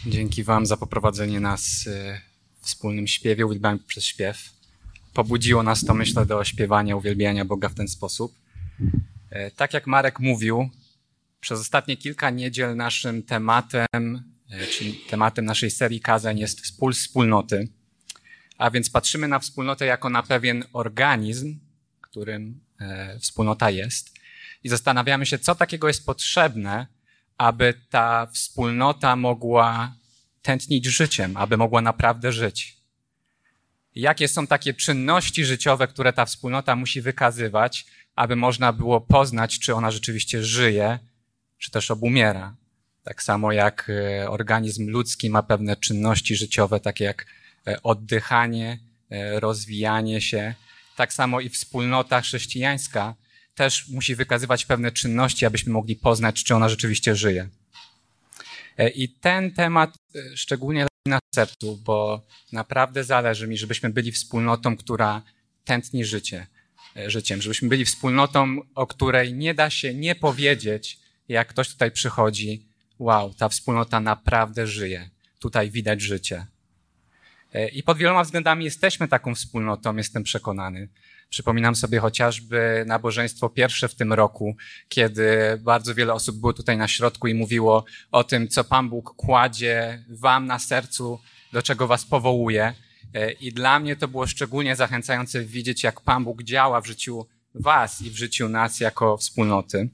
Dzięki Wam za poprowadzenie nas w wspólnym śpiewie, uwielbiamy przez śpiew. Pobudziło nas to, myślę, do śpiewania, uwielbiania Boga w ten sposób. Tak jak Marek mówił, przez ostatnie kilka niedziel naszym tematem, czyli tematem naszej serii kazań jest wspólnoty. A więc patrzymy na wspólnotę jako na pewien organizm, którym wspólnota jest. I zastanawiamy się, co takiego jest potrzebne, aby ta wspólnota mogła tętnić życiem, aby mogła naprawdę żyć. Jakie są takie czynności życiowe, które ta wspólnota musi wykazywać, aby można było poznać, czy ona rzeczywiście żyje, czy też obumiera. Tak samo jak organizm ludzki ma pewne czynności życiowe, takie jak oddychanie, rozwijanie się. Tak samo i wspólnota chrześcijańska też musi wykazywać pewne czynności, abyśmy mogli poznać, czy ona rzeczywiście żyje. I ten temat szczególnie leży na sercu, bo naprawdę zależy mi, żebyśmy byli wspólnotą, która tętni życiem, żebyśmy byli wspólnotą, o której nie da się nie powiedzieć, jak ktoś tutaj przychodzi, wow, ta wspólnota naprawdę żyje, tutaj widać życie. I pod wieloma względami jesteśmy taką wspólnotą, jestem przekonany. Przypominam sobie chociażby nabożeństwo pierwsze w tym roku, kiedy bardzo wiele osób było tutaj na środku i mówiło o tym, co Pan Bóg kładzie wam na sercu, do czego was powołuje. I dla mnie to było szczególnie zachęcające widzieć, jak Pan Bóg działa w życiu was i w życiu nas jako wspólnoty.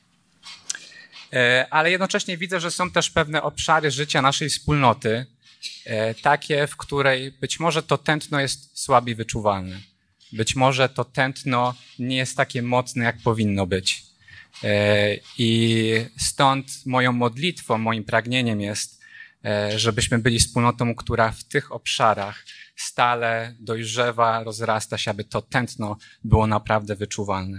Ale jednocześnie widzę, że są też pewne obszary życia naszej wspólnoty, takie, w której być może to tętno jest słabiej wyczuwalne. Być może to tętno nie jest takie mocne, jak powinno być. I stąd moją modlitwą, moim pragnieniem jest, żebyśmy byli wspólnotą, która w tych obszarach stale dojrzewa, rozrasta się, aby to tętno było naprawdę wyczuwalne.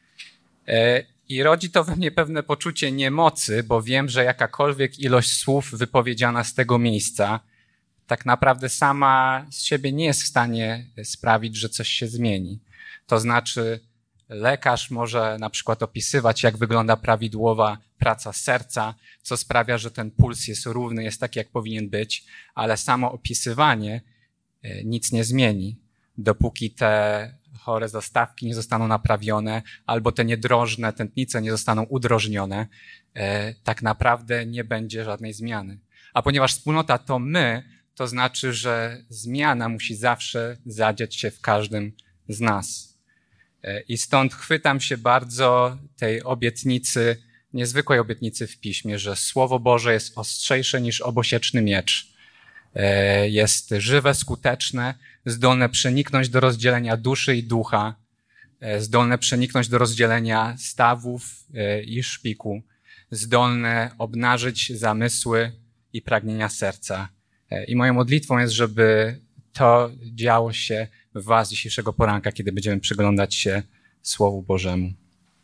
I rodzi to we mnie pewne poczucie niemocy, bo wiem, że jakakolwiek ilość słów wypowiedziana z tego miejsca tak naprawdę sama z siebie nie jest w stanie sprawić, że coś się zmieni. To znaczy, lekarz może na przykład opisywać, jak wygląda prawidłowa praca serca, co sprawia, że ten puls jest równy, jest taki, jak powinien być, ale samo opisywanie nic nie zmieni, dopóki te chore zastawki nie zostaną naprawione, albo te niedrożne tętnice nie zostaną udrożnione, tak naprawdę nie będzie żadnej zmiany. A ponieważ wspólnota to my, to znaczy, że zmiana musi zawsze zadziać się w każdym z nas. I stąd chwytam się bardzo tej obietnicy, niezwykłej obietnicy w Piśmie, że Słowo Boże jest ostrzejsze niż obosieczny miecz. Jest żywe, skuteczne, zdolne przeniknąć do rozdzielenia duszy i ducha, zdolne przeniknąć do rozdzielenia stawów i szpiku, zdolne obnażyć zamysły i pragnienia serca. I moją modlitwą jest, żeby to działo się w was dzisiejszego poranka, kiedy będziemy przyglądać się Słowu Bożemu.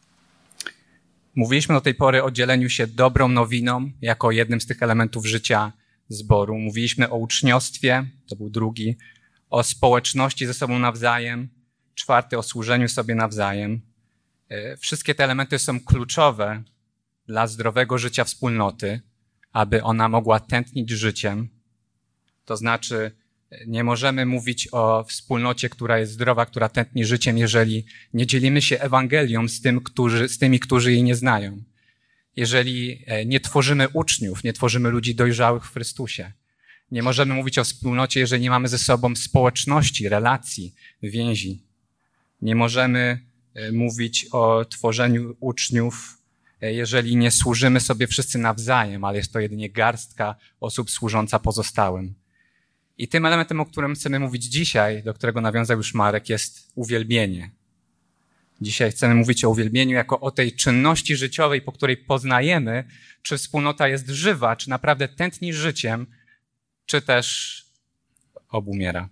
Mówiliśmy do tej pory o dzieleniu się dobrą nowiną jako jednym z tych elementów życia zboru. Mówiliśmy o uczniostwie, to był drugi, o społeczności ze sobą nawzajem, czwarty o służeniu sobie nawzajem. Wszystkie te elementy są kluczowe dla zdrowego życia wspólnoty, aby ona mogła tętnić życiem. To znaczy, nie możemy mówić o wspólnocie, która jest zdrowa, która tętni życiem, jeżeli nie dzielimy się Ewangelią z tymi, którzy jej nie znają. Jeżeli nie tworzymy uczniów, nie tworzymy ludzi dojrzałych w Chrystusie. Nie możemy mówić o wspólnocie, jeżeli nie mamy ze sobą społeczności, relacji, więzi. Nie możemy mówić o tworzeniu uczniów, jeżeli nie służymy sobie wszyscy nawzajem, ale jest to jedynie garstka osób służąca pozostałym. I tym elementem, o którym chcemy mówić dzisiaj, do którego nawiązał już Marek, jest uwielbienie. Dzisiaj chcemy mówić o uwielbieniu jako o tej czynności życiowej, po której poznajemy, czy wspólnota jest żywa, czy naprawdę tętni życiem, czy też obumiera.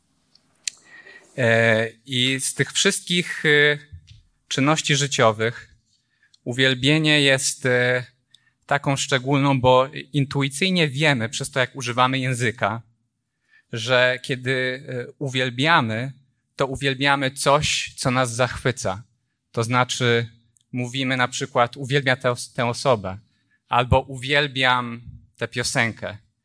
I z tych wszystkich czynności życiowych uwielbienie jest taką szczególną, bo intuicyjnie wiemy, przez to jak używamy języka, że kiedy uwielbiamy, to uwielbiamy coś, co nas zachwyca. To znaczy mówimy na przykład uwielbiam tę osobę albo uwielbiam tę piosenkę.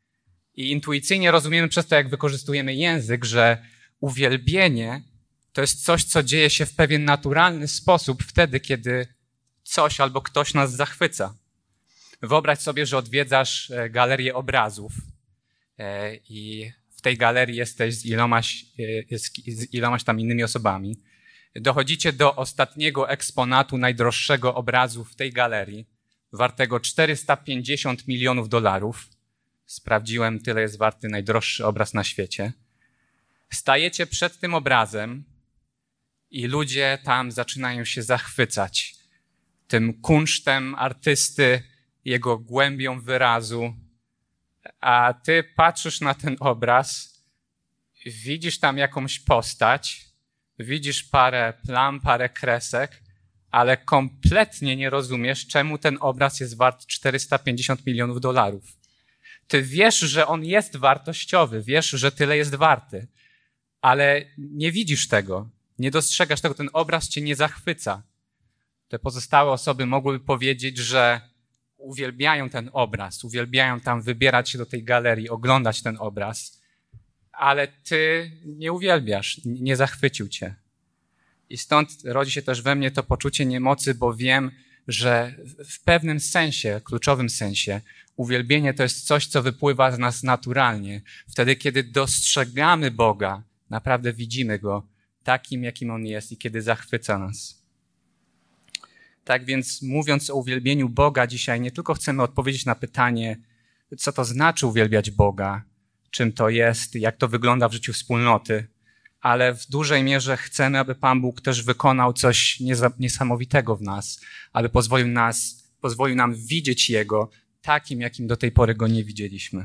I intuicyjnie rozumiemy przez to, jak wykorzystujemy język, że uwielbienie to jest coś, co dzieje się w pewien naturalny sposób wtedy, kiedy coś albo ktoś nas zachwyca. Wyobraź sobie, że odwiedzasz galerię obrazów i w tej galerii jesteś z ilomaś tam innymi osobami. Dochodzicie do ostatniego eksponatu, najdroższego obrazu w tej galerii, wartego $450 milionów. Sprawdziłem, tyle jest warty najdroższy obraz na świecie. Stajecie przed tym obrazem i ludzie tam zaczynają się zachwycać tym kunsztem artysty, jego głębią wyrazu, a ty patrzysz na ten obraz, widzisz tam jakąś postać, widzisz parę plam, parę kresek, ale kompletnie nie rozumiesz, czemu ten obraz jest wart $450 milionów. Ty wiesz, że on jest wartościowy, wiesz, że tyle jest warty, ale nie widzisz tego, nie dostrzegasz tego, ten obraz cię nie zachwyca. Te pozostałe osoby mogłyby powiedzieć, że uwielbiają ten obraz, uwielbiają tam wybierać się do tej galerii, oglądać ten obraz, ale ty nie uwielbiasz, nie zachwycił cię. I stąd rodzi się też we mnie to poczucie niemocy, bo wiem, że w pewnym sensie, kluczowym sensie, uwielbienie to jest coś, co wypływa z nas naturalnie. Wtedy, kiedy dostrzegamy Boga, naprawdę widzimy Go takim, jakim On jest i kiedy zachwyca nas. Tak więc mówiąc o uwielbieniu Boga dzisiaj, nie tylko chcemy odpowiedzieć na pytanie, co to znaczy uwielbiać Boga, czym to jest, jak to wygląda w życiu wspólnoty, ale w dużej mierze chcemy, aby Pan Bóg też wykonał coś niesamowitego w nas, aby pozwolił nam widzieć Jego takim, jakim do tej pory Go nie widzieliśmy.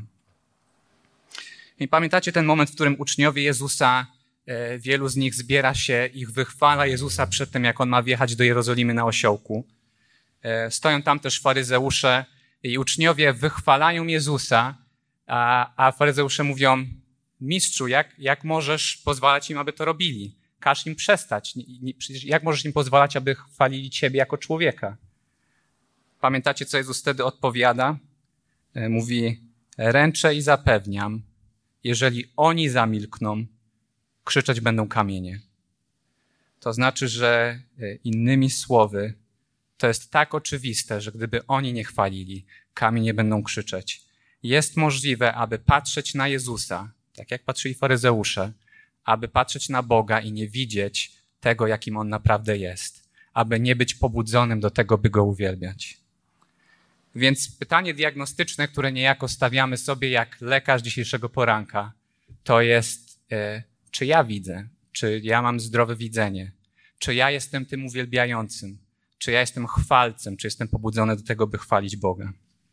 I pamiętacie ten moment, w którym uczniowie Jezusa, wielu z nich zbiera się, ich wychwala Jezusa przed tym, jak On ma wjechać do Jerozolimy na osiołku. Stoją tam też faryzeusze i uczniowie wychwalają Jezusa, a faryzeusze mówią: Mistrzu, jak możesz pozwalać im, aby to robili? Każ im przestać. Przecież jak możesz im pozwalać, aby chwalili Ciebie jako człowieka? Pamiętacie, co Jezus wtedy odpowiada? Mówi: ręczę i zapewniam, jeżeli oni zamilkną, krzyczeć będą kamienie. To znaczy, że innymi słowy, to jest tak oczywiste, że gdyby oni nie chwalili, kamienie będą krzyczeć. Jest możliwe, aby patrzeć na Jezusa, tak jak patrzyli faryzeusze, aby patrzeć na Boga i nie widzieć tego, jakim On naprawdę jest, aby nie być pobudzonym do tego, by Go uwielbiać. Więc pytanie diagnostyczne, które niejako stawiamy sobie jak lekarz dzisiejszego poranka, to jest, czy ja widzę, czy ja mam zdrowe widzenie, czy ja jestem tym uwielbiającym, czy ja jestem chwalcem, czy jestem pobudzony do tego, by chwalić Boga.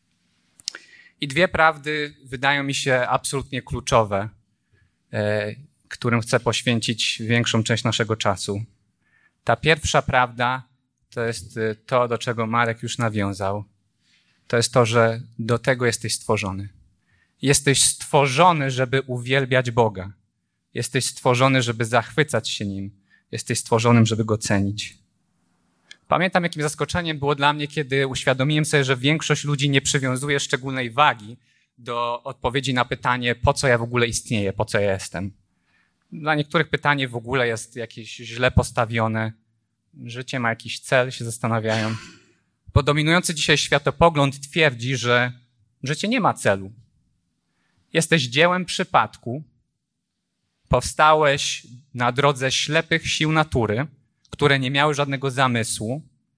I dwie prawdy wydają mi się absolutnie kluczowe, którym chcę poświęcić większą część naszego czasu. Ta pierwsza prawda to jest to, do czego Marek już nawiązał. To jest to, że do tego jesteś stworzony. Jesteś stworzony, żeby uwielbiać Boga. Jesteś stworzony, żeby zachwycać się Nim. Jesteś stworzonym, żeby Go cenić. Pamiętam, jakim zaskoczeniem było dla mnie, kiedy uświadomiłem sobie, że większość ludzi nie przywiązuje szczególnej wagi do odpowiedzi na pytanie, po co ja w ogóle istnieję, po co ja jestem. Dla niektórych pytanie w ogóle jest jakieś źle postawione. Życie ma jakiś cel, się zastanawiają. Bo dominujący dzisiaj światopogląd twierdzi, że życie nie ma celu. Jesteś dziełem przypadku, powstałeś na drodze ślepych sił natury, które nie miały żadnego zamysłu,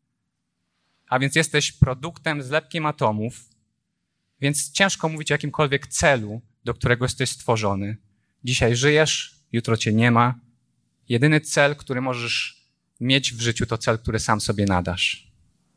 a więc jesteś produktem zlepkiem atomów, więc ciężko mówić o jakimkolwiek celu, do którego jesteś stworzony. Dzisiaj żyjesz, jutro cię nie ma. Jedyny cel, który możesz mieć w życiu, to cel, który sam sobie nadasz.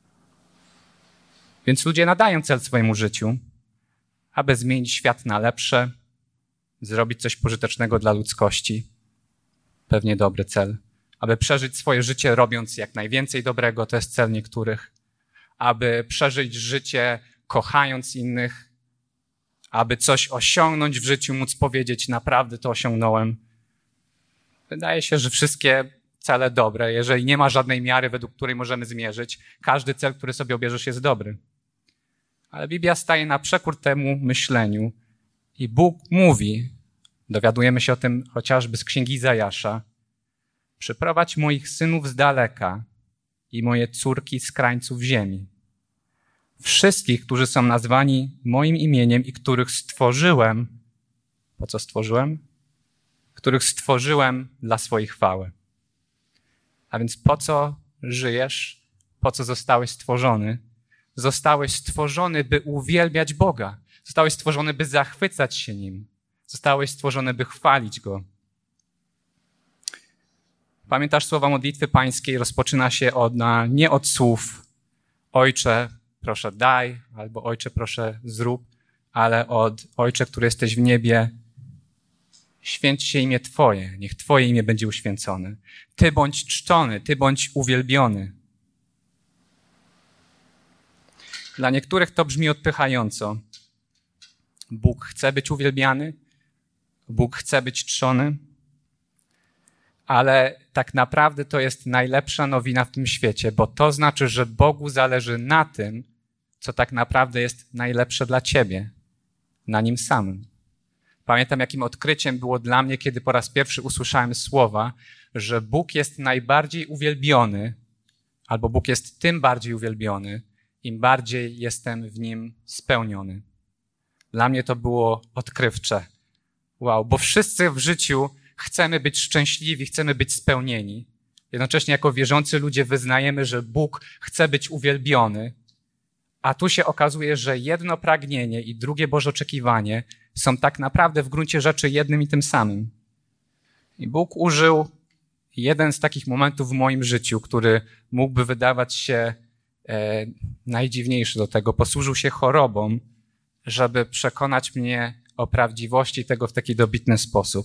Więc ludzie nadają cel swojemu życiu, aby zmienić świat na lepsze, zrobić coś pożytecznego dla ludzkości. Pewnie dobry cel. Aby przeżyć swoje życie, robiąc jak najwięcej dobrego, to jest cel niektórych. Aby przeżyć życie, kochając innych. Aby coś osiągnąć w życiu, móc powiedzieć, naprawdę to osiągnąłem. Wydaje się, że wszystkie cele dobre, jeżeli nie ma żadnej miary, według której możemy zmierzyć, każdy cel, który sobie obierzesz, jest dobry. Ale Biblia staje na przekór temu myśleniu I Bóg mówi, dowiadujemy się o tym chociażby z księgi Izajasza, przyprowadź moich synów z daleka i moje córki z krańców ziemi. Wszystkich, którzy są nazwani moim imieniem i których stworzyłem. Po co stworzyłem? Których stworzyłem dla swojej chwały. A więc po co żyjesz? Po co zostałeś stworzony? Zostałeś stworzony, by uwielbiać Boga. Zostałeś stworzony, by zachwycać się Nim. Zostałeś stworzony, by chwalić Go. Pamiętasz słowa modlitwy pańskiej? Rozpoczyna się nie od słów Ojcze, proszę daj, albo Ojcze, proszę zrób, ale od Ojcze, który jesteś w niebie, święć się imię Twoje, niech Twoje imię będzie uświęcone. Ty bądź czczony, Ty bądź uwielbiony. Dla niektórych to brzmi odpychająco. Bóg chce być uwielbiany, Bóg chce być czczony, ale tak naprawdę to jest najlepsza nowina w tym świecie, bo to znaczy, że Bogu zależy na tym, co tak naprawdę jest najlepsze dla ciebie, na Nim samym. Pamiętam, jakim odkryciem było dla mnie, kiedy po raz pierwszy usłyszałem słowa, że Bóg jest najbardziej uwielbiony, albo Bóg jest tym bardziej uwielbiony, im bardziej jestem w Nim spełniony. Dla mnie to było odkrywcze. Wow, bo wszyscy w życiu chcemy być szczęśliwi, chcemy być spełnieni. Jednocześnie jako wierzący ludzie wyznajemy, że Bóg chce być uwielbiony, a tu się okazuje, że jedno pragnienie i drugie Boże oczekiwanie są tak naprawdę w gruncie rzeczy jednym i tym samym. I Bóg użył jeden z takich momentów w moim życiu, który mógłby wydawać się najdziwniejszy do tego. Posłużył się chorobą, żeby przekonać mnie o prawdziwości tego w taki dobitny sposób.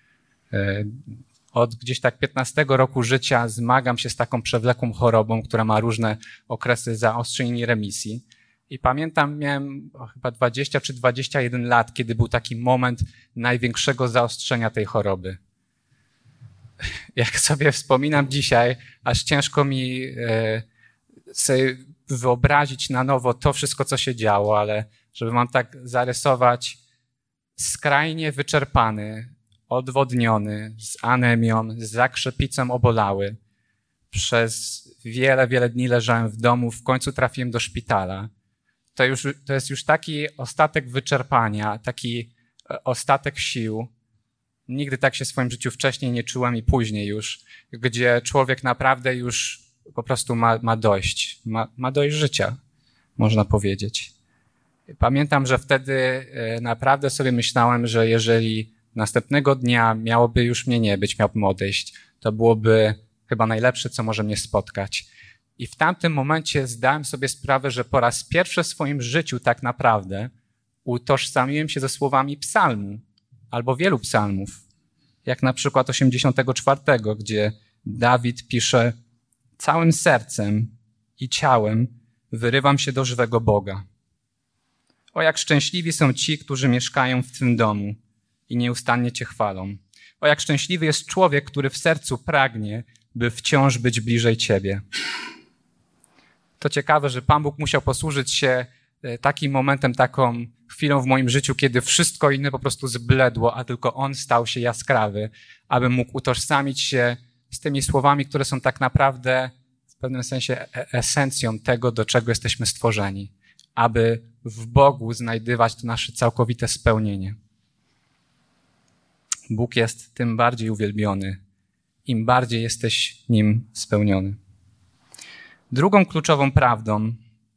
Od gdzieś tak 15 roku życia zmagam się z taką przewlekłą chorobą, która ma różne okresy zaostrzeń i remisji. I pamiętam, miałem chyba 20 czy 21 lat, kiedy był taki moment największego zaostrzenia tej choroby. Jak sobie wspominam dzisiaj, aż ciężko mi sobie wyobrazić na nowo to wszystko, co się działo, ale żeby wam tak zarysować, skrajnie wyczerpany, odwodniony, z anemią, z zakrzepicą obolały. Przez wiele, wiele dni leżałem w domu, w końcu trafiłem do szpitala. To jest już taki ostatek wyczerpania, taki ostatek sił. Nigdy tak się w swoim życiu wcześniej nie czułem i później już, gdzie człowiek naprawdę już po prostu ma dość. Ma dość życia, można powiedzieć. Pamiętam, że wtedy naprawdę sobie myślałem, że jeżeli następnego dnia miałoby już mnie nie być, miałbym odejść, to byłoby chyba najlepsze, co może mnie spotkać. I w tamtym momencie zdałem sobie sprawę, że po raz pierwszy w swoim życiu tak naprawdę utożsamiłem się ze słowami psalmu albo wielu psalmów, jak na przykład 84, gdzie Dawid pisze: całym sercem i ciałem wyrywam się do żywego Boga. O, jak szczęśliwi są ci, którzy mieszkają w Twym domu i nieustannie Cię chwalą. O, jak szczęśliwy jest człowiek, który w sercu pragnie, by wciąż być bliżej Ciebie. To ciekawe, że Pan Bóg musiał posłużyć się takim momentem, taką chwilą w moim życiu, kiedy wszystko inne po prostu zbledło, a tylko On stał się jaskrawy, aby mógł utożsamić się z tymi słowami, które są tak naprawdę w pewnym sensie esencją tego, do czego jesteśmy stworzeni, aby w Bogu znajdywać to nasze całkowite spełnienie. Bóg jest tym bardziej uwielbiony, im bardziej jesteś Nim spełniony. Drugą kluczową prawdą,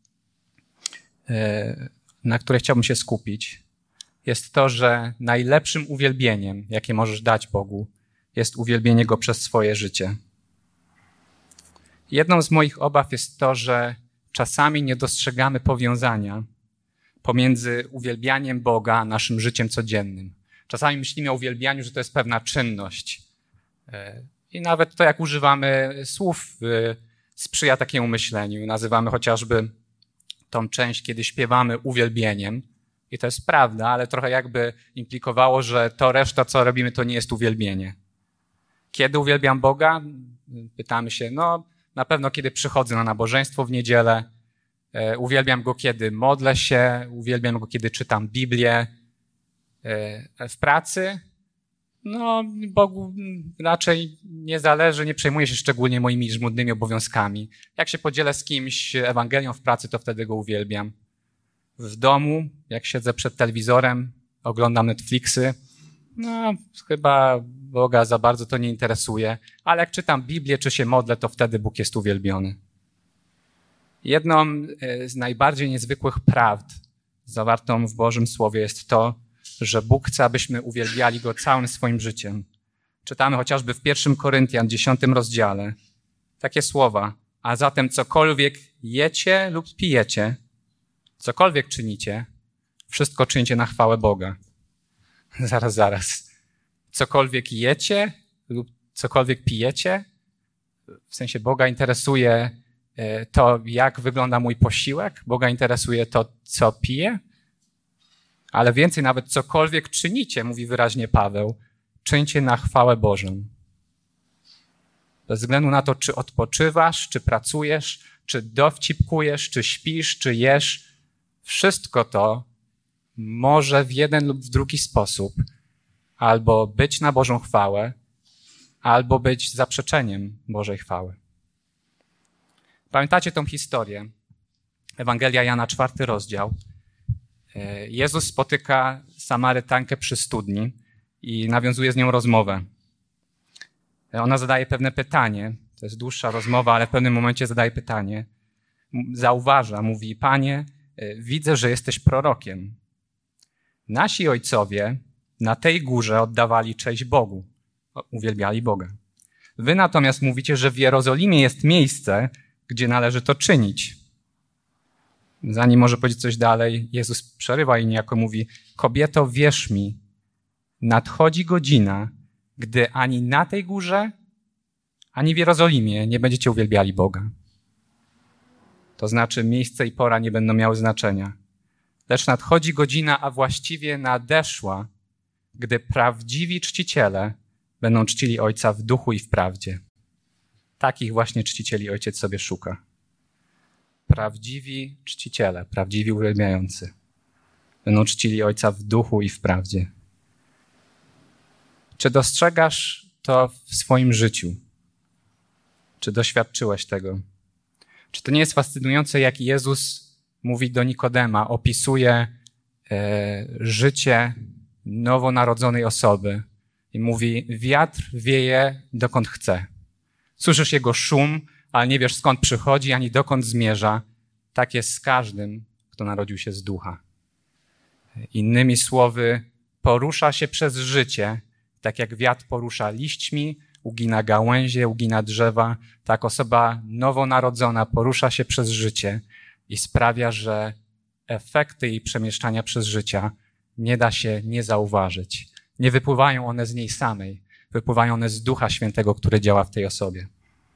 na której chciałbym się skupić, jest to, że najlepszym uwielbieniem, jakie możesz dać Bogu, jest uwielbienie Go przez swoje życie. Jedną z moich obaw jest to, że czasami nie dostrzegamy powiązania pomiędzy uwielbianiem Boga a naszym życiem codziennym. Czasami myślimy o uwielbianiu, że to jest pewna czynność. I nawet to, jak używamy słów, sprzyja takiemu myśleniu. Nazywamy chociażby tą część, kiedy śpiewamy, uwielbieniem. I to jest prawda, ale trochę jakby implikowało, że to reszta, co robimy, to nie jest uwielbienie. Kiedy uwielbiam Boga? Pytamy się, na pewno kiedy przychodzę na nabożeństwo w niedzielę. Uwielbiam Go, kiedy modlę się. Uwielbiam Go, kiedy czytam Biblię. W pracy, no Bogu raczej nie zależy, nie przejmuje się szczególnie moimi żmudnymi obowiązkami. Jak się podzielę z kimś Ewangelią w pracy, to wtedy go uwielbiam. W domu, jak siedzę przed telewizorem, oglądam Netflixy, no chyba Boga za bardzo to nie interesuje, ale jak czytam Biblię czy się modlę, to wtedy Bóg jest uwielbiony. Jedną z najbardziej niezwykłych prawd zawartą w Bożym Słowie jest to, że Bóg chce, abyśmy uwielbiali Go całym swoim życiem. Czytamy chociażby w 1 Koryntian, 10 rozdziale, takie słowa: a zatem cokolwiek jecie lub pijecie, cokolwiek czynicie, wszystko czyńcie na chwałę Boga. Zaraz. Cokolwiek jecie lub cokolwiek pijecie, w sensie Boga interesuje to, jak wygląda mój posiłek, Boga interesuje to, co piję, ale więcej, nawet cokolwiek czynicie, mówi wyraźnie Paweł, czyńcie na chwałę Bożą. Bez względu na to, czy odpoczywasz, czy pracujesz, czy dowcipkujesz, czy śpisz, czy jesz, wszystko to może w jeden lub w drugi sposób albo być na Bożą chwałę, albo być zaprzeczeniem Bożej chwały. Pamiętacie tą historię? Ewangelia Jana, 4 rozdział. Jezus spotyka Samarytankę przy studni i nawiązuje z nią rozmowę. Ona zadaje pewne pytanie. To jest dłuższa rozmowa, ale w pewnym momencie zadaje pytanie. Zauważa, mówi: Panie, widzę, że jesteś prorokiem. Nasi ojcowie na tej górze oddawali cześć Bogu, uwielbiali Boga. Wy natomiast mówicie, że w Jerozolimie jest miejsce, gdzie należy to czynić. Zanim może powiedzieć coś dalej, Jezus przerywa i niejako mówi: kobieto, wierz mi, nadchodzi godzina, gdy ani na tej górze, ani w Jerozolimie nie będziecie uwielbiali Boga. To znaczy miejsce i pora nie będą miały znaczenia. Lecz nadchodzi godzina, a właściwie nadeszła, gdy prawdziwi czciciele będą czcili Ojca w duchu i w prawdzie. Takich właśnie czcicieli Ojciec sobie szuka. Prawdziwi czciciele, prawdziwi uwielbiający będą czcili Ojca w duchu i w prawdzie. Czy dostrzegasz to w swoim życiu? Czy doświadczyłeś tego? Czy to nie jest fascynujące, jak Jezus mówi do Nikodema, opisuje życie nowonarodzonej osoby i mówi: wiatr wieje dokąd chce. Słyszysz jego szum, ale nie wiesz, skąd przychodzi, ani dokąd zmierza. Tak jest z każdym, kto narodził się z ducha. Innymi słowy, porusza się przez życie, tak jak wiatr porusza liśćmi, ugina gałęzie, ugina drzewa. Tak osoba nowonarodzona porusza się przez życie i sprawia, że efekty jej przemieszczania przez życia nie da się nie zauważyć. Nie wypływają one z niej samej, wypływają one z Ducha Świętego, który działa w tej osobie.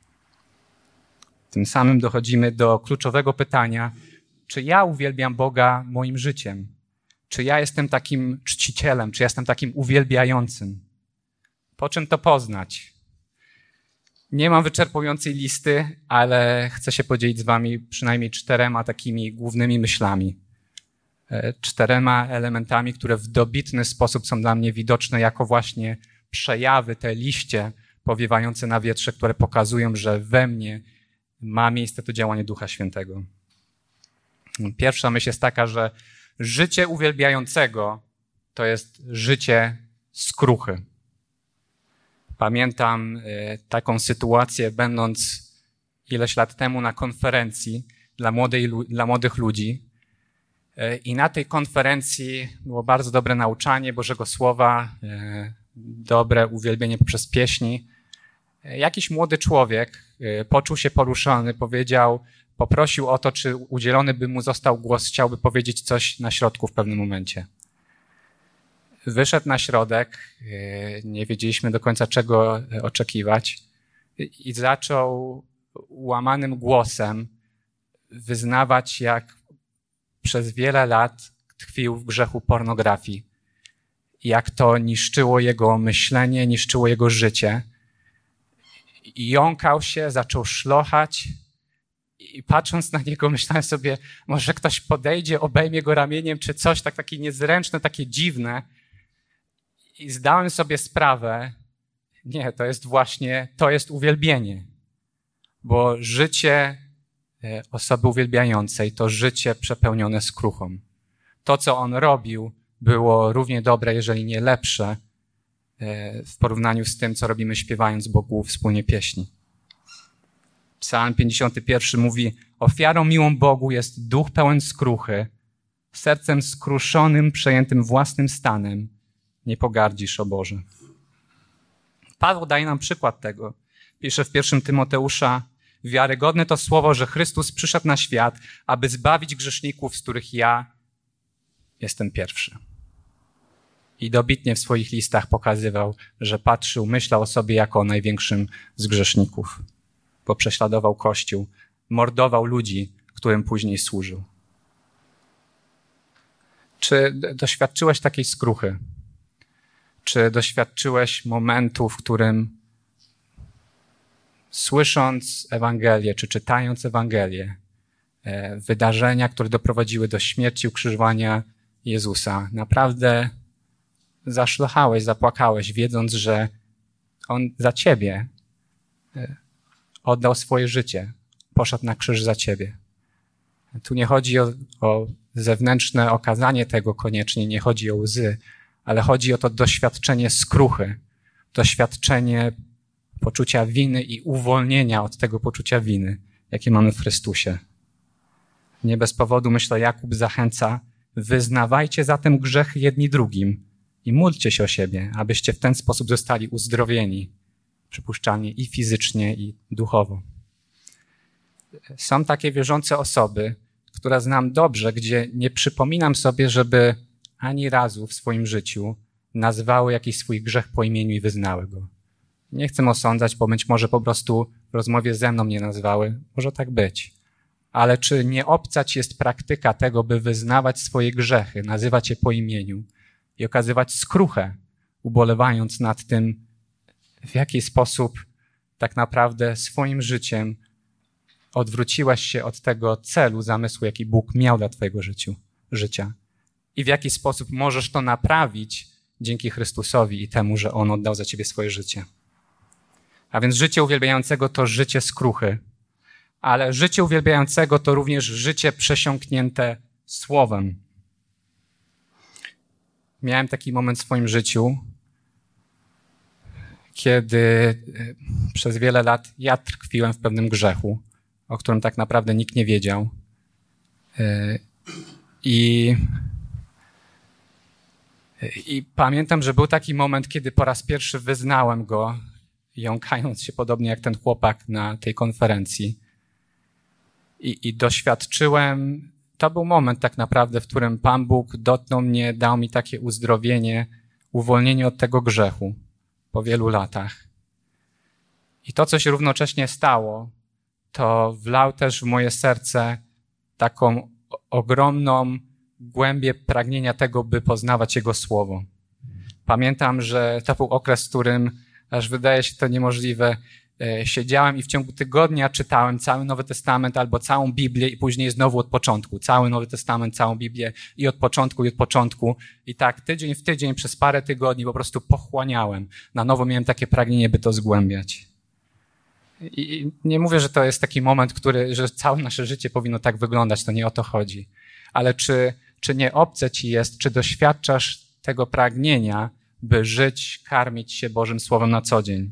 Tym samym dochodzimy do kluczowego pytania: czy ja uwielbiam Boga moim życiem? Czy ja jestem takim czcicielem? Czy ja jestem takim uwielbiającym? Po czym to poznać? Nie mam wyczerpującej listy, ale chcę się podzielić z wami przynajmniej 4 takimi głównymi myślami. 4 elementami, które w dobitny sposób są dla mnie widoczne jako właśnie przejawy, te liście powiewające na wietrze, które pokazują, że we mnie ma miejsce to działanie Ducha Świętego. Pierwsza myśl jest taka, że życie uwielbiającego to jest życie skruchy. Pamiętam taką sytuację, będąc ileś lat temu na konferencji dla młodych ludzi. I na tej konferencji było bardzo dobre nauczanie Bożego Słowa, dobre uwielbienie poprzez pieśni. Jakiś młody człowiek poczuł się poruszony, poprosił o to, czy udzielony by mu został głos, chciałby powiedzieć coś na środku w pewnym momencie. Wyszedł na środek, nie wiedzieliśmy do końca czego oczekiwać i zaczął łamanym głosem wyznawać, jak przez wiele lat tkwił w grzechu pornografii. Jak to niszczyło jego myślenie, niszczyło jego życie. I jąkał się, zaczął szlochać i patrząc na niego myślałem sobie, może ktoś podejdzie, obejmie go ramieniem czy coś, takie niezręczne, takie dziwne. I zdałem sobie sprawę, nie, to jest uwielbienie. Bo życie osoby uwielbiającej to życie przepełnione skruchą. To, co on robił, było równie dobre, jeżeli nie lepsze, w porównaniu z tym, co robimy śpiewając Bogu wspólnie pieśni. Psalm 51 mówi: ofiarą miłą Bogu jest duch pełen skruchy, sercem skruszonym, przejętym własnym stanem. Nie pogardzisz, o Boże. Paweł daje nam przykład tego. Pisze w 1 Tymoteusza: wiarygodne to słowo, że Chrystus przyszedł na świat, aby zbawić grzeszników, z których ja jestem pierwszy. I dobitnie w swoich listach pokazywał, że myślał o sobie jako o największym z grzeszników, bo prześladował Kościół, mordował ludzi, którym później służył. Czy doświadczyłeś takiej skruchy? Czy doświadczyłeś momentu, w którym słysząc Ewangelię, czy czytając Ewangelię, wydarzenia, które doprowadziły do śmierci, ukrzyżowania Jezusa, naprawdę zaszlochałeś, zapłakałeś, wiedząc, że On za ciebie oddał swoje życie, poszedł na krzyż za ciebie. Tu nie chodzi o zewnętrzne okazanie tego koniecznie, nie chodzi o łzy, ale chodzi o to doświadczenie skruchy, doświadczenie poczucia winy i uwolnienia od tego poczucia winy, jakie mamy w Chrystusie. Nie bez powodu, myślę, Jakub zachęca: wyznawajcie zatem grzechy jedni drugim i módlcie się o siebie, abyście w ten sposób zostali uzdrowieni, przypuszczalnie i fizycznie, i duchowo. Są takie wierzące osoby, które znam dobrze, gdzie nie przypominam sobie, żeby ani razu w swoim życiu nazwały jakiś swój grzech po imieniu i wyznały go. Nie chcę osądzać, bo być może po prostu w rozmowie ze mną nie nazwały. Może tak być. Ale czy nie obca ci jest praktyka tego, by wyznawać swoje grzechy, nazywać je po imieniu i okazywać skruchę, ubolewając nad tym, w jaki sposób tak naprawdę swoim życiem odwróciłaś się od tego celu, zamysłu, jaki Bóg miał dla twojego życia. I w jaki sposób możesz to naprawić dzięki Chrystusowi i temu, że On oddał za ciebie swoje życie. A więc życie uwielbiającego to życie skruchy, ale życie uwielbiającego to również życie przesiąknięte Słowem. Miałem taki moment w swoim życiu, kiedy przez wiele lat ja tkwiłem w pewnym grzechu, o którym tak naprawdę nikt nie wiedział. I pamiętam, że był taki moment, kiedy po raz pierwszy wyznałem go, jąkając się podobnie jak ten chłopak na tej konferencji. I doświadczyłem, to był moment tak naprawdę, w którym Pan Bóg dotknął mnie, dał mi takie uzdrowienie, uwolnienie od tego grzechu po wielu latach. I to, co się równocześnie stało, to wlał też w moje serce taką ogromną głębię pragnienia tego, by poznawać Jego Słowo. Pamiętam, że to był okres, w którym, aż wydaje się to niemożliwe, siedziałem i w ciągu tygodnia czytałem cały Nowy Testament albo całą Biblię i później znowu od początku. Cały Nowy Testament, całą Biblię i od początku. I tak tydzień w tydzień przez parę tygodni po prostu pochłaniałem. Na nowo miałem takie pragnienie, by to zgłębiać. I nie mówię, że to jest taki moment, że całe nasze życie powinno tak wyglądać, to nie o to chodzi. Ale czy nie obce ci jest, czy doświadczasz tego pragnienia, by żyć, karmić się Bożym Słowem na co dzień?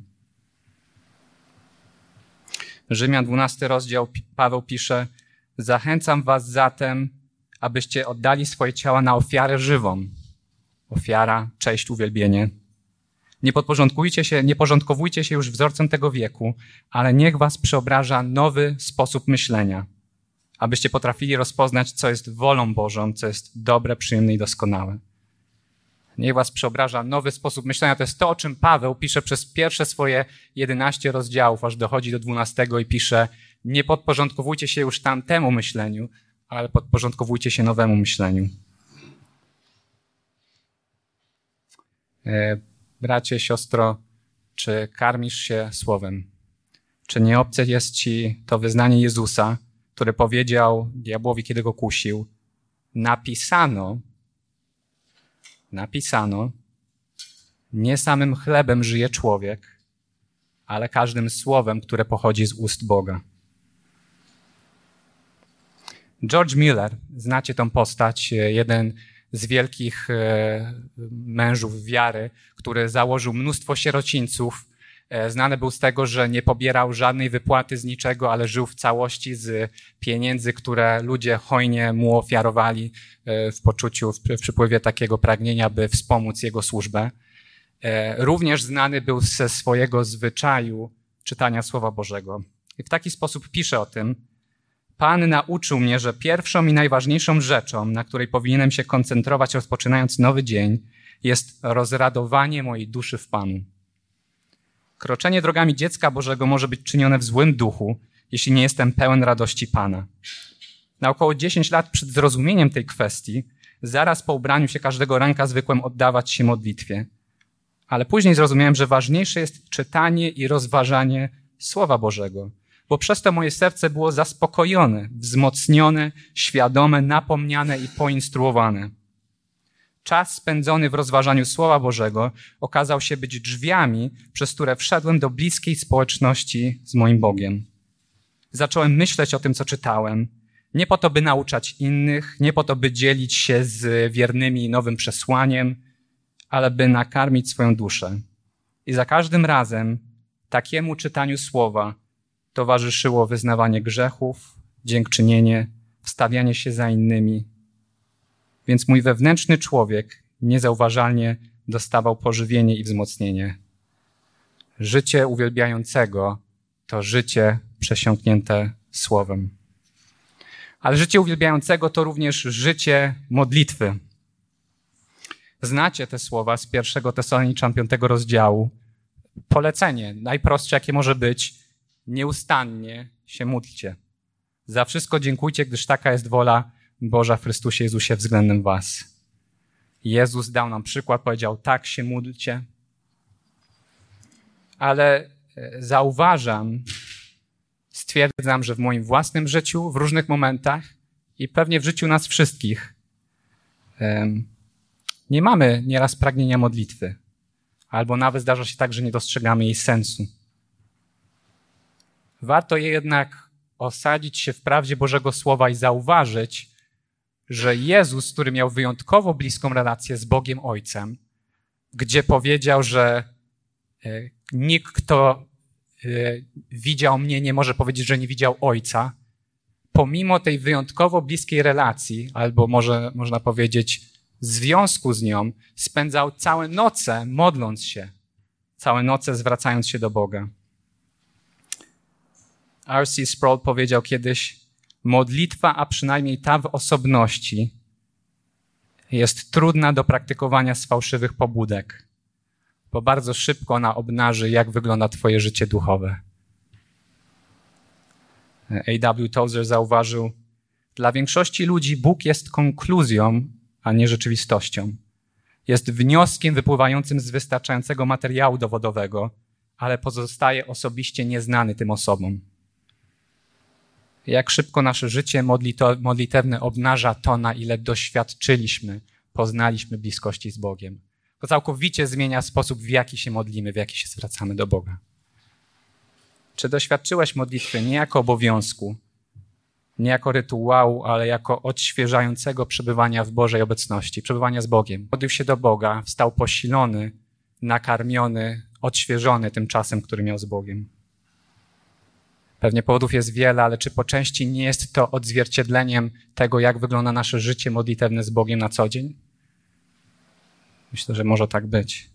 Rzymian 12 rozdział, Paweł pisze: zachęcam was zatem, abyście oddali swoje ciała na ofiarę żywą. Ofiara, cześć, uwielbienie. Nie porządkowujcie się już wzorcem tego wieku, ale niech was przeobraża nowy sposób myślenia, abyście potrafili rozpoznać, co jest wolą Bożą, co jest dobre, przyjemne i doskonałe. Niech was przeobraża nowy sposób myślenia. To jest to, o czym Paweł pisze przez pierwsze swoje 11 rozdziałów, aż dochodzi do 12 i pisze: nie podporządkowujcie się już tamtemu myśleniu, ale podporządkowujcie się nowemu myśleniu. Bracie, siostro, czy karmisz się Słowem? Czy nie obce jest ci to wyznanie Jezusa, który powiedział diabłowi, kiedy go kusił: napisano, Nie samym chlebem żyje człowiek, ale każdym słowem, które pochodzi z ust Boga. George Miller, znacie tą postać, jeden z wielkich mężów wiary, który założył mnóstwo sierocińców. Znany był z tego, że nie pobierał żadnej wypłaty z niczego, ale żył w całości z pieniędzy, które ludzie hojnie mu ofiarowali w poczuciu, w przypływie takiego pragnienia, by wspomóc jego służbę. Również znany był ze swojego zwyczaju czytania Słowa Bożego. I w taki sposób pisze o tym: Pan nauczył mnie, że pierwszą i najważniejszą rzeczą, na której powinienem się koncentrować rozpoczynając nowy dzień, jest rozradowanie mojej duszy w Panu. Kroczenie drogami dziecka Bożego może być czynione w złym duchu, jeśli nie jestem pełen radości Pana. Na około 10 lat przed zrozumieniem tej kwestii, zaraz po ubraniu się każdego ranka zwykłem oddawać się modlitwie. Ale później zrozumiałem, że ważniejsze jest czytanie i rozważanie Słowa Bożego, bo przez to moje serce było zaspokojone, wzmocnione, świadome, napomniane i poinstruowane. Czas spędzony w rozważaniu Słowa Bożego okazał się być drzwiami, przez które wszedłem do bliskiej społeczności z moim Bogiem. Zacząłem myśleć o tym, co czytałem, nie po to, by nauczać innych, nie po to, by dzielić się z wiernymi nowym przesłaniem, ale by nakarmić swoją duszę. I za każdym razem takiemu czytaniu Słowa towarzyszyło wyznawanie grzechów, dziękczynienie, wstawianie się za innymi. Więc mój wewnętrzny człowiek niezauważalnie dostawał pożywienie i wzmocnienie. Życie uwielbiającego to życie przesiąknięte Słowem. Ale życie uwielbiającego to również życie modlitwy. Znacie te słowa z 1 Tesaloniczan 5 rozdziału. Polecenie, najprostsze jakie może być: nieustannie się módlcie. Za wszystko dziękujcie, gdyż taka jest wola Boża w Chrystusie Jezusie względem was. Jezus dał nam przykład, powiedział: tak się módlcie. Ale stwierdzam, że w moim własnym życiu, w różnych momentach i pewnie w życiu nas wszystkich nie mamy nieraz pragnienia modlitwy. Albo nawet zdarza się tak, że nie dostrzegamy jej sensu. Warto jednak osadzić się w prawdzie Bożego Słowa i zauważyć, że Jezus, który miał wyjątkowo bliską relację z Bogiem Ojcem, gdzie powiedział, że nikt, kto widział mnie, nie może powiedzieć, że nie widział Ojca, pomimo tej wyjątkowo bliskiej relacji, albo można powiedzieć związku z nią, spędzał całe noce modląc się, całe noce zwracając się do Boga. R.C. Sproul powiedział kiedyś: modlitwa, a przynajmniej ta w osobności, jest trudna do praktykowania z fałszywych pobudek, bo bardzo szybko ona obnaży, jak wygląda twoje życie duchowe. A.W. Tozer zauważył: dla większości ludzi Bóg jest konkluzją, a nie rzeczywistością. Jest wnioskiem wypływającym z wystarczającego materiału dowodowego, ale pozostaje osobiście nieznany tym osobom. Jak szybko nasze życie modlitewne obnaża to, na ile doświadczyliśmy, poznaliśmy bliskości z Bogiem. To całkowicie zmienia sposób, w jaki się modlimy, w jaki się zwracamy do Boga. Czy doświadczyłeś modlitwy nie jako obowiązku, nie jako rytuału, ale jako odświeżającego przebywania w Bożej obecności, przebywania z Bogiem? Modlił się do Boga, wstał posilony, nakarmiony, odświeżony tym czasem, który miał z Bogiem. Pewnie powodów jest wiele, ale czy po części nie jest to odzwierciedleniem tego, jak wygląda nasze życie modlitewne z Bogiem na co dzień? Myślę, że może tak być.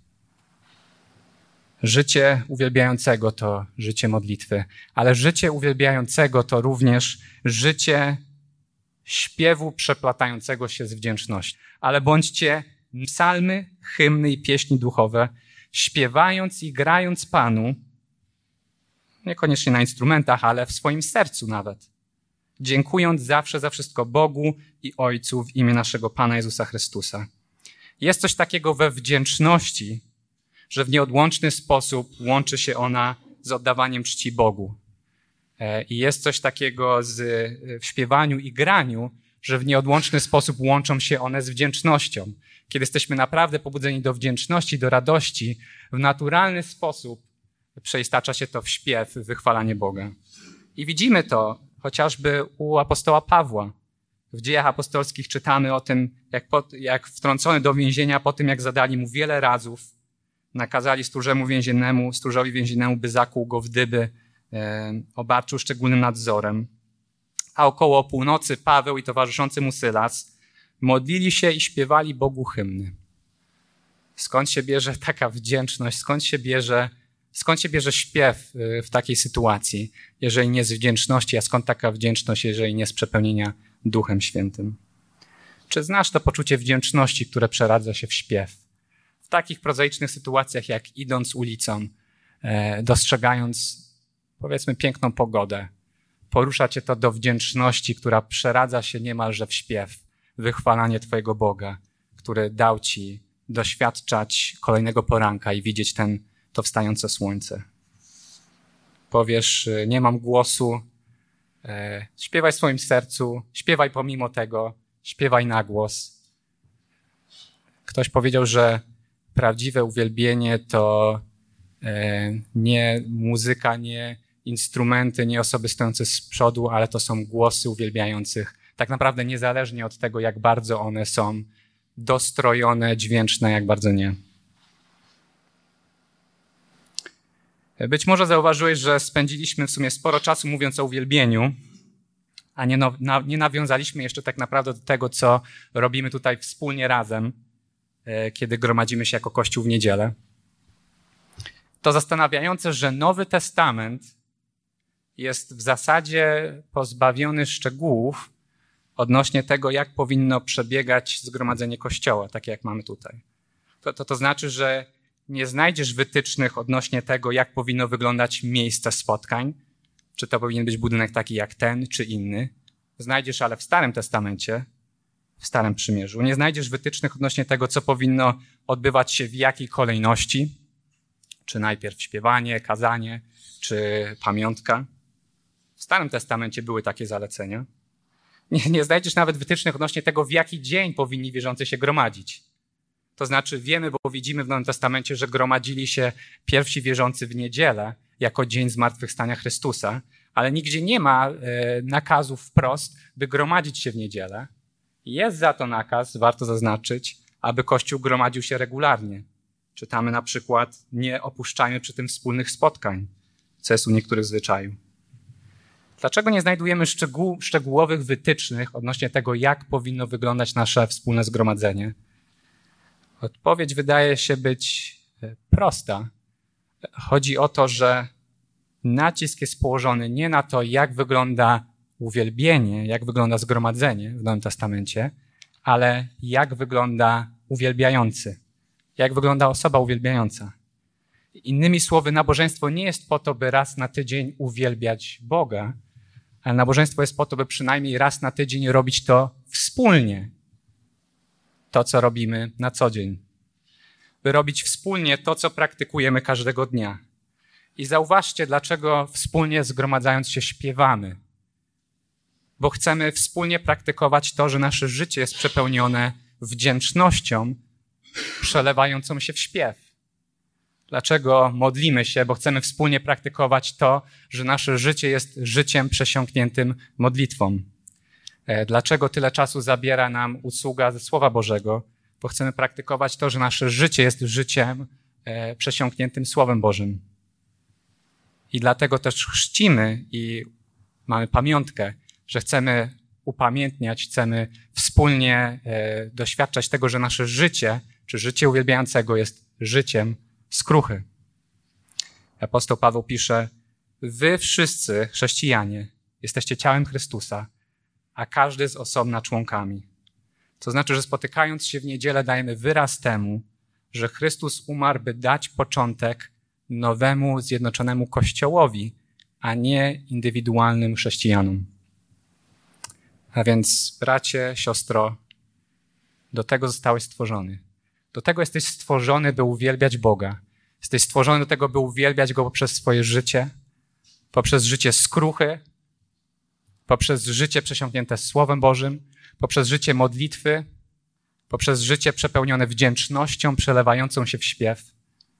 Życie uwielbiającego to życie modlitwy, ale życie uwielbiającego to również życie śpiewu przeplatającego się z wdzięcznością. Ale bądźcie psalmy, hymny i pieśni duchowe, śpiewając i grając Panu, niekoniecznie na instrumentach, ale w swoim sercu nawet, dziękując zawsze za wszystko Bogu i Ojcu w imię naszego Pana Jezusa Chrystusa. Jest coś takiego we wdzięczności, że w nieodłączny sposób łączy się ona z oddawaniem czci Bogu. I jest coś takiego w śpiewaniu i graniu, że w nieodłączny sposób łączą się one z wdzięcznością. kiedy jesteśmy naprawdę pobudzeni do wdzięczności, do radości, w naturalny sposób przeistacza się to w śpiew, w wychwalanie Boga. I widzimy to chociażby u apostoła Pawła. W Dziejach Apostolskich czytamy o tym, jak wtrącony do więzienia po tym, jak zadali mu wiele razów, nakazali stróżowi więziennemu, by zakłuł go w dyby, obarczył szczególnym nadzorem. A około północy Paweł i towarzyszący mu Sylas modlili się i śpiewali Bogu hymny. Skąd się bierze taka wdzięczność, skąd się bierze śpiew w takiej sytuacji, jeżeli nie z wdzięczności, a skąd taka wdzięczność, jeżeli nie z przepełnienia Duchem Świętym? Czy znasz to poczucie wdzięczności, które przeradza się w śpiew? W takich prozaicznych sytuacjach, jak idąc ulicą, dostrzegając, powiedzmy, piękną pogodę, porusza cię to do wdzięczności, która przeradza się niemalże w śpiew, wychwalanie Twojego Boga, który dał Ci doświadczać kolejnego poranka i widzieć to wstające słońce. Powiesz, nie mam głosu, śpiewaj w swoim sercu, śpiewaj pomimo tego, śpiewaj na głos. Ktoś powiedział, że prawdziwe uwielbienie to nie muzyka, nie instrumenty, nie osoby stojące z przodu, ale to są głosy uwielbiających. Tak naprawdę niezależnie od tego, jak bardzo one są dostrojone, dźwięczne, jak bardzo nie. Być może zauważyłeś, że spędziliśmy w sumie sporo czasu mówiąc o uwielbieniu, a nie nawiązaliśmy jeszcze tak naprawdę do tego, co robimy tutaj wspólnie razem, kiedy gromadzimy się jako Kościół w niedzielę. To zastanawiające, że Nowy Testament jest w zasadzie pozbawiony szczegółów odnośnie tego, jak powinno przebiegać zgromadzenie Kościoła, takie jak mamy tutaj. To znaczy, że nie znajdziesz wytycznych odnośnie tego, jak powinno wyglądać miejsce spotkań, czy to powinien być budynek taki jak ten, czy inny. Znajdziesz, ale w Starym Testamencie, w Starym Przymierzu, nie znajdziesz wytycznych odnośnie tego, co powinno odbywać się w jakiej kolejności, czy najpierw śpiewanie, kazanie, czy pamiątka. W Starym Testamencie były takie zalecenia. Nie znajdziesz nawet wytycznych odnośnie tego, w jaki dzień powinni wierzący się gromadzić. To znaczy wiemy, bo widzimy w Nowym Testamencie, że gromadzili się pierwsi wierzący w niedzielę jako dzień zmartwychwstania Chrystusa, ale nigdzie nie ma nakazów wprost, by gromadzić się w niedzielę. Jest za to nakaz, warto zaznaczyć, aby Kościół gromadził się regularnie. Czytamy na przykład, nie opuszczajmy przy tym wspólnych spotkań, co jest u niektórych zwyczaju. Dlaczego nie znajdujemy szczegółowych wytycznych odnośnie tego, jak powinno wyglądać nasze wspólne zgromadzenie? Odpowiedź wydaje się być prosta. Chodzi o to, że nacisk jest położony nie na to, jak wygląda uwielbienie, jak wygląda zgromadzenie w Nowym Testamencie, ale jak wygląda uwielbiający, jak wygląda osoba uwielbiająca. Innymi słowy, nabożeństwo nie jest po to, by raz na tydzień uwielbiać Boga, ale nabożeństwo jest po to, by przynajmniej raz na tydzień robić to wspólnie. To, co robimy na co dzień. By robić wspólnie to, co praktykujemy każdego dnia. I zauważcie, dlaczego wspólnie zgromadzając się śpiewamy. Bo chcemy wspólnie praktykować to, że nasze życie jest przepełnione wdzięcznością, przelewającą się w śpiew. Dlaczego modlimy się? Bo chcemy wspólnie praktykować to, że nasze życie jest życiem przesiąkniętym modlitwą. Dlaczego tyle czasu zabiera nam usługa ze Słowa Bożego? Bo chcemy praktykować to, że nasze życie jest życiem przesiąkniętym Słowem Bożym. I dlatego też chrzcimy i mamy pamiątkę, że chcemy upamiętniać, chcemy wspólnie doświadczać tego, że nasze życie, czy życie uwielbiającego jest życiem skruchy. Apostoł Paweł pisze, wy wszyscy, chrześcijanie, jesteście ciałem Chrystusa, a każdy z osobna członkami. To znaczy, że spotykając się w niedzielę dajemy wyraz temu, że Chrystus umarł, by dać początek nowemu, zjednoczonemu Kościołowi, a nie indywidualnym chrześcijanom. A więc, bracie, siostro, do tego zostałeś stworzony. Do tego jesteś stworzony, by uwielbiać Boga. Jesteś stworzony do tego, by uwielbiać Go poprzez swoje życie, poprzez życie skruchy, poprzez życie przesiąknięte Słowem Bożym, poprzez życie modlitwy, poprzez życie przepełnione wdzięcznością, przelewającą się w śpiew.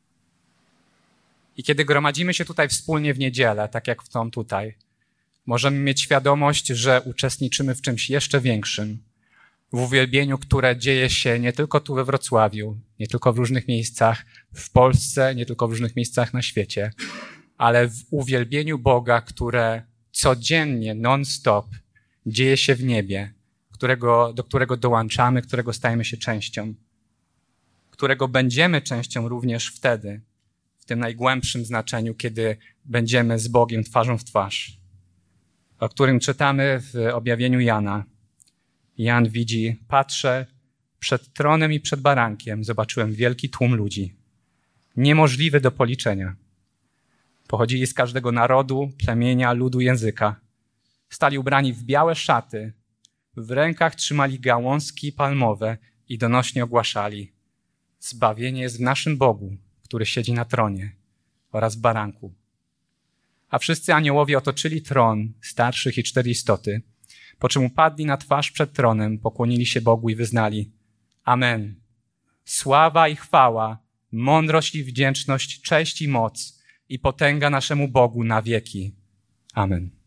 I kiedy gromadzimy się tutaj wspólnie w niedzielę, tak jak w tą tutaj, możemy mieć świadomość, że uczestniczymy w czymś jeszcze większym, w uwielbieniu, które dzieje się nie tylko tu we Wrocławiu, nie tylko w różnych miejscach w Polsce, nie tylko w różnych miejscach na świecie, ale w uwielbieniu Boga, które codziennie, non-stop dzieje się w niebie, do którego dołączamy, którego stajemy się częścią, którego będziemy częścią również wtedy, w tym najgłębszym znaczeniu, kiedy będziemy z Bogiem twarzą w twarz, o którym czytamy w objawieniu Jana. Jan widzi, patrzę, przed tronem i przed barankiem zobaczyłem wielki tłum ludzi, niemożliwy do policzenia. Pochodzili z każdego narodu, plemienia, ludu, języka. Stali ubrani w białe szaty, w rękach trzymali gałązki palmowe i donośnie ogłaszali: zbawienie jest w naszym Bogu, który siedzi na tronie, oraz w baranku. A wszyscy aniołowie otoczyli tron, starszych i 4 istoty, po czym upadli na twarz przed tronem, pokłonili się Bogu i wyznali: Amen. Sława i chwała, mądrość i wdzięczność, cześć i moc i potęga naszemu Bogu na wieki. Amen.